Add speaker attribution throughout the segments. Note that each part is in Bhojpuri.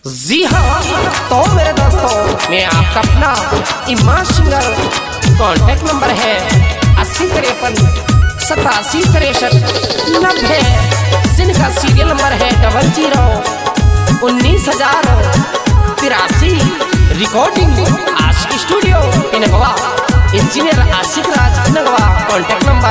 Speaker 1: जी हाँ, तो मेरे दोस्तों, मैं आपका अपना इमाम सिंगर। कॉन्टैक्ट नंबर है 8053876390। जिनका सीरियल नंबर है 0019,083। रिकॉर्डिंग आशिक स्टूडियो नगवा। इंजीनियर आशिक राज नगवा। कॉन्टैक्ट नंबर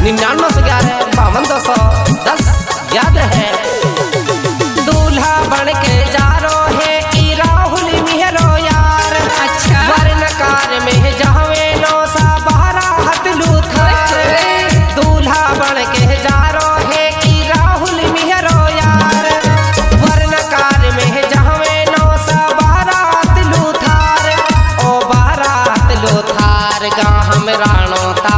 Speaker 1: 99115210 याद है। दूल्हा बन के जा रो है ई राहुल मिहरो यार। अच्छा वर्णकार में जावे नो सा बहरा हत लूथार। दूल्हा बन के जा रो है ई राहुल मिहरो यार। वर्णकार में जावे नो सा बहरा हत लूथार। ओ बहरा हत लूथार गा हम राणोता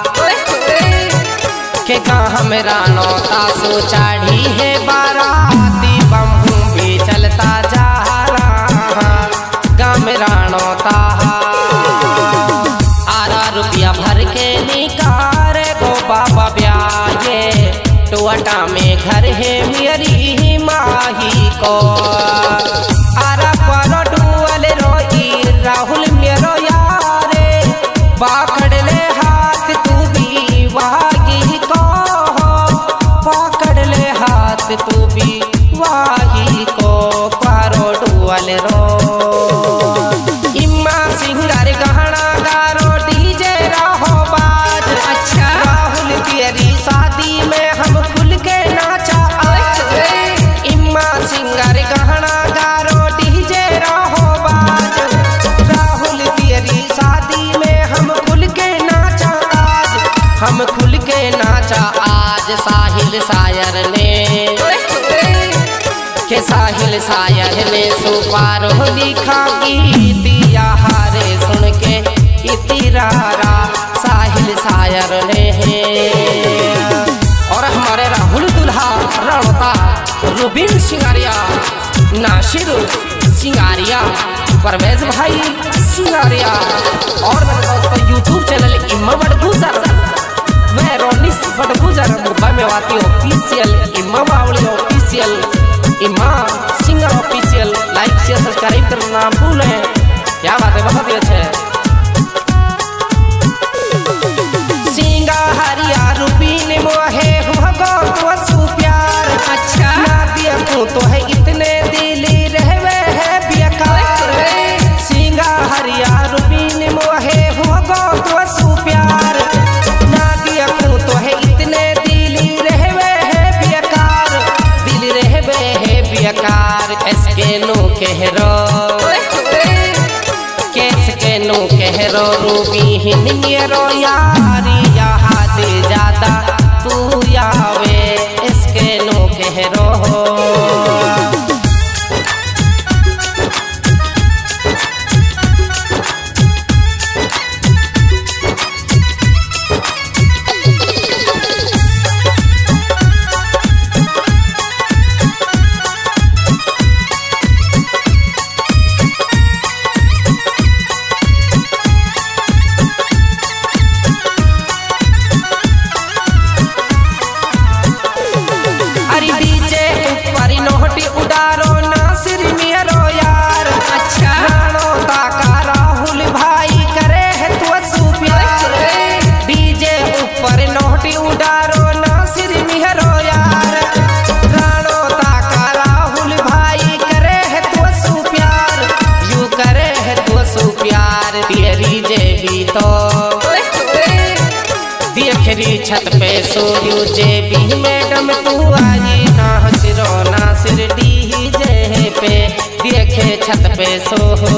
Speaker 1: के गा हम राणोता सो चाढ़ी है बाराती। बम्बू भी चलता जा रहा गाम राणोता। आरा रुपया भर के निकार गो बाबा ब्याहे। टुअटा में घर है मेरी माही को। आरा पर डुअल रोई राहुल मेरो यारे। पकड़ ले हाथ तू भी वागी को। पकड़ ले हाथ तू भी वाही को। पारो डुअल रो इम्मा सिंगर गहना गारो डीजे रहो बाज। अच्छा राहुल तेरी शादी में हम खुल के नाचा आज। इम्मा सिंगर गहना गारो डीजे रहो बाज। राहुल तेरी शादी में हम खुल के नाचा आज। हम खुल के नाचा आज। साहिल शायर ने के साहिल शायर ने सुपारो लिखा गीत हारे सुन के इतिरारा साहिल शायर ने है। और हमारे राहुल दूल्हा रणोता रुबिन सिंगारिया, नासिर सिंगारिया, परवेज भाई सिंगारिया। और मेरे दोस्तों यूट्यूब चैनल इम्मा बड़गुजर वह रोनिस बड़गुजर मुंबई में आती ऑफिशियल इम्मा बावली ऑफिशियल इम्मा singer official. Like share subscribe करना ना भूलें। क्या बात है, बहुत ही अच्छे। सिंगा हरिया रुबीन मोहे हुगो तो सु प्यार। अच्छा ना देखो तो है इतने दिली रहवे है बेकार। सिंगा हरिया रुबीन मोहे हुगो तो सु प्यार। ना देखो तो है इतने दिली रहवे है बेकार। दिल रहवे है बेकार। इसके नो कहरो कैसके नो कहरो रूबी हिनियरो यारी यहाँ दे जाता तू यावे। इसके नो कहरो छत पे सोयू जेबी मैडम तू आई। नासिर डीजे पे देखे छत पे सोहो।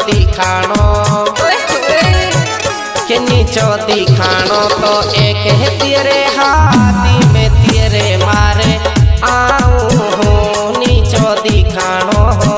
Speaker 1: दिखाणो के नीचो दिखाणो तो एक है तेरे हाथी में तेरे मारे आऊं हूँ नीचो दिखाणो हो।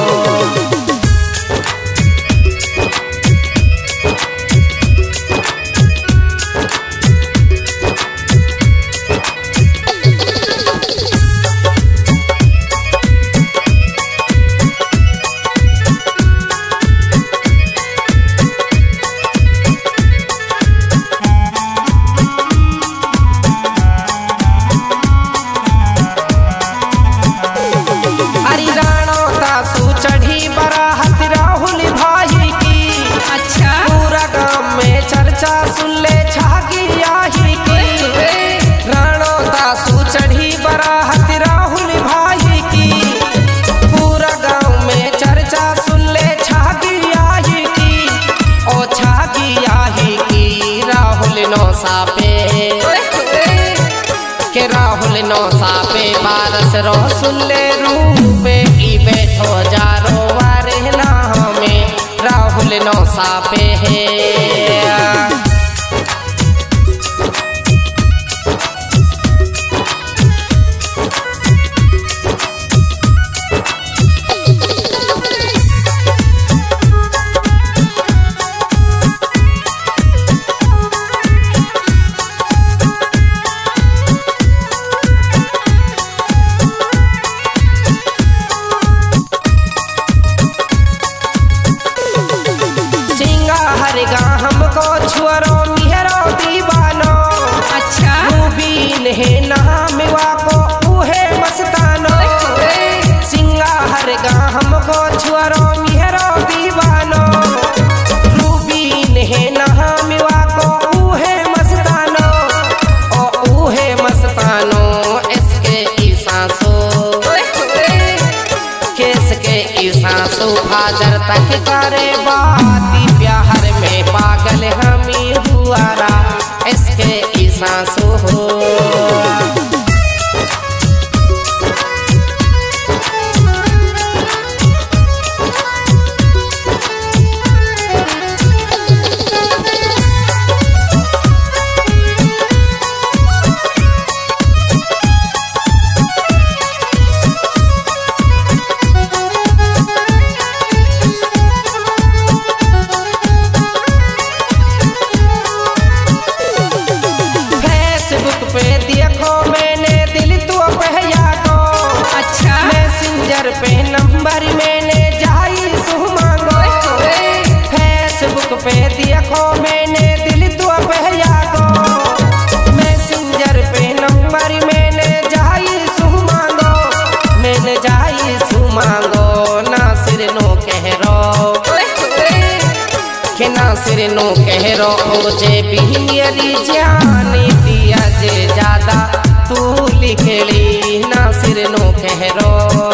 Speaker 1: सुन ले छागी आही की राणो दासू चढ़ी बराहत राहुल भाई की पूरा गांव में चर्चा सुन ले छागी आही की ओ छागी आही की राहुल नौसा पे के राहुल नौसा पे बारस रो सुन ले रूपे की बैठो जारो वारे ना में राहुल नौसा पे है। हमको छुअरो मिहरो दीवानो अच्छा रूबीन है नाम वाको उहे मस्तानो सिंगा हर गा हमको छुअरो मिहरो दीवानो रूबीन है नाम वाको उहे मस्तानो ओ उहे मस्तानो इसके ईसासो केस के ईसासो हाजर तक करे बाती प्यार में पागल हमी हुआरा इसके ईसासो हो। देखो मैंने दिल तो पहया को अच्छा मैसेंजर पे नंबर मैंने जाई सु मांगो फेसबुक पे देखो मैंने दिल तो पहया को मैसेंजर पे नंबर मैंने जाई सु मांगो मैंने जाई सु मांगो नासिर नो कह रो के नासिर नो कह रो जे भी मेरी जानी दिया जे ज्यादा तू लिखली नासिर नो कह रो।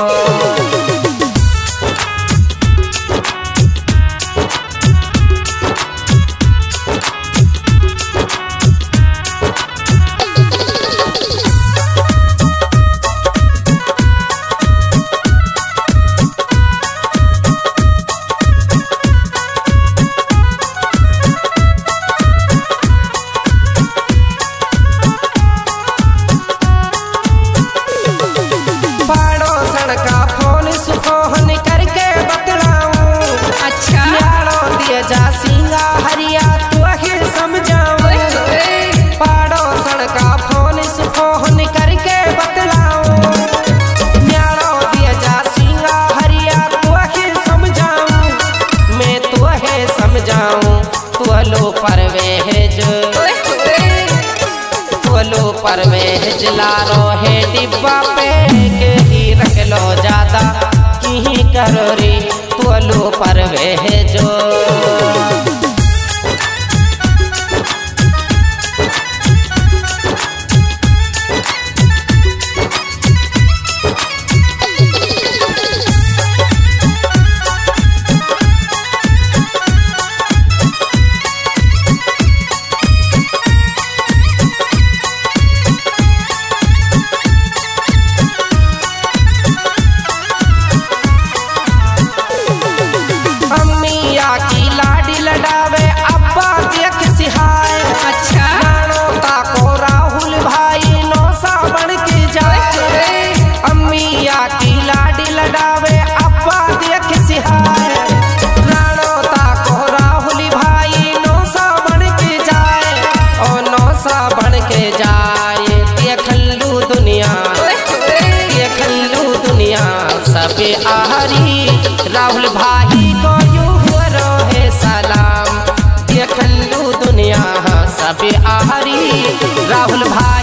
Speaker 1: का फोन सुखोहन करके बतलाऊं अच्छा यारो दिया जा सिंगा हरिया तू ही समझाऊं पड़ोसन का फोन सुखोहन करके बतलाऊं यारो दिया जा सिंगा हरिया तू ही समझाऊं मैं तू ही समझाऊं तुअलो परवेज तुअलो परवेज लारो है डिब्बा पे रख लो ज्यादा की करो रे तुअलो परवेजो। बन के जाए देखलू दुनिया सब आहरी राहुल भाई को यूं रहे सलाम देखलू दुनिया सब आहरी राहुल भाई